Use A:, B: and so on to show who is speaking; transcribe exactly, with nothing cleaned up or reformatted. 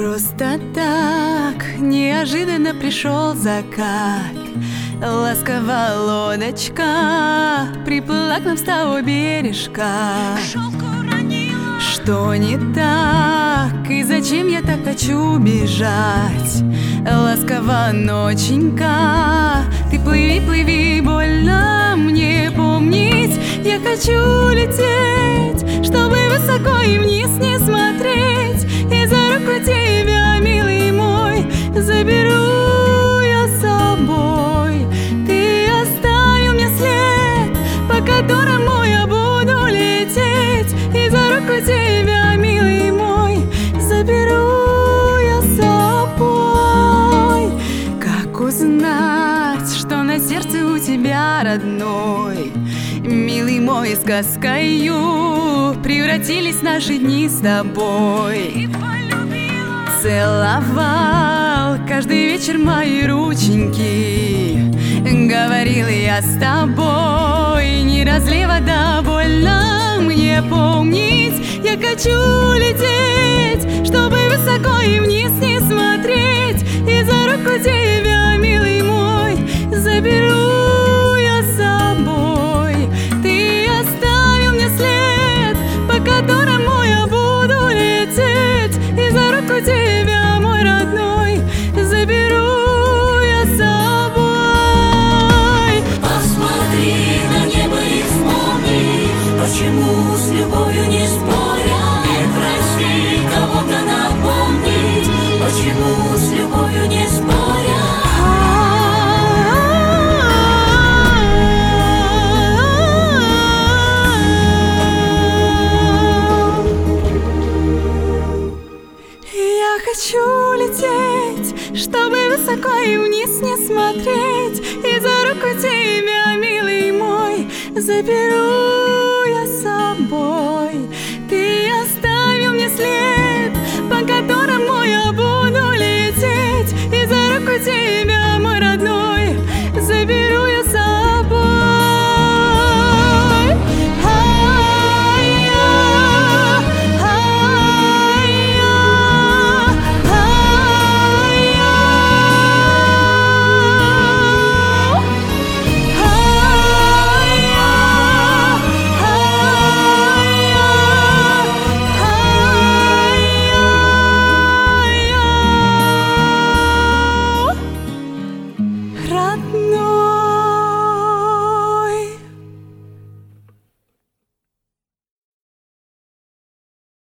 A: Просто так неожиданно пришел закат. Ласковая лодочка приплыла к нам с того бережка. Что не так и зачем я так хочу бежать? Ласковая ноченька, ты плыви, плыви, больно мне помнить. Я хочу лететь, чтобы высоко и вниз не смотреть. И за руку тебя, милый мой, заберу я с собой. Ты оставил мне след, по которому я буду лететь. И за руку тебя, милый мой, заберу я с собой. Как узнать, что на сердце у тебя, родной? Милый мой, сказкою превратились наши дни с тобой. Целовал каждый вечер мои рученьки, говорил я с тобой, не разлей вода, больно мне помнить. Я хочу лететь, чтобы высоко и вниз не смотреть. И за руку тебя, милый мой, заберу я с собой. Ты оставил мне след, по которому я буду лететь. И за руку тебя, мой родной, заберу я с собой.
B: Посмотри на небо и вспомни, почему с любовью не споря. Не проси кого-то напомнить, почему с любовью не споря.
A: Я хочу лететь, чтобы высоко и вниз не смотреть. И за руку тебя, милый мой, заберу я с собой. Ты оставил мне след, по которому я буду лететь. И за руку тебя, мой родной, заберу я с собой. Родной.